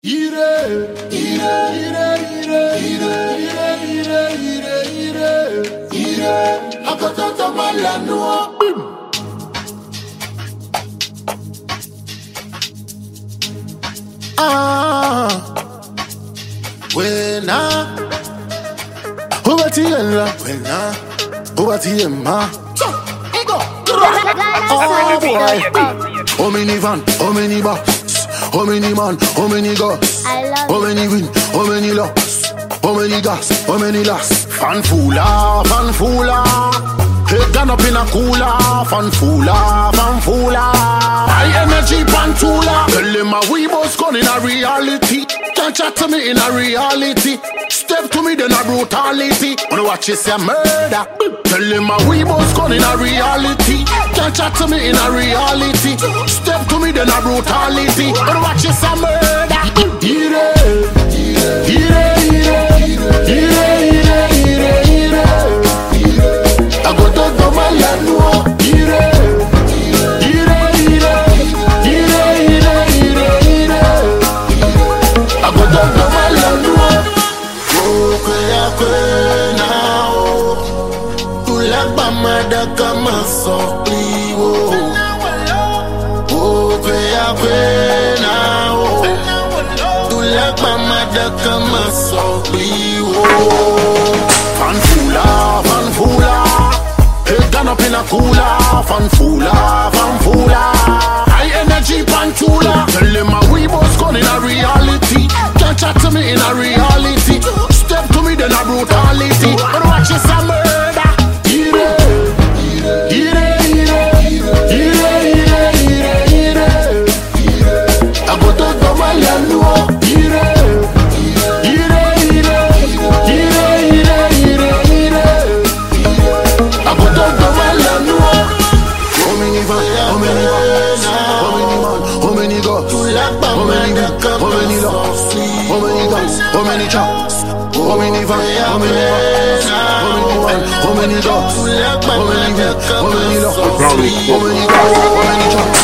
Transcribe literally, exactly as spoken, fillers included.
Ire, ire, ire, ire, ire, ire, ire, ire, ire, ire. Akotota malanua. Ah, wena, ubati yella, wena, ubati yemma. Oh boy, how many van, how many box, how many man, how many guns, how many win, how many loss, how many gas, how many loss. Fan foola, fan foola, head down up in a cooler. Fan foola, fan foola, high energy pantula. Tell them a we boss gone in a reality. Can't chat to me in a reality. Step to me then a brutality. Wanna watch you say a murder. Tell them a we boss gone in a reality. Can't chat to me in a reality. Step to me then a brutality. Wanna watch you say a murder. Ire, ire, ire, ire, ire, ire, ire. I go to the Malanua. Ire, ire, ire, ire, ire, ire, ire. I go to the Malanua. Oh, kaya kaya oh, tula bamada kama sokli oh. Oh, kaya kaya oh, tula bamada kama sokli oh. Fan foola, fan foola, head down up in a cooler. Fan foola, fan foola, high energy pantula. Tell them a we boss gone in a reality. Can't chat to me in a reality. Step to me then a brutality. But watch this a murder. Ire, ire, ire, ire, ire, ire, ire. I go to the Malanua. Ire, ire, ire, ire, ire, ire, ire. I go to the Malanua. How many van, how many guns, how many man, how many guns, how many men, how many lost, how many guns, how many chops, how many van, how many guns, how many men, how many dogs, how many men, how many lost, how many guns, how many chops.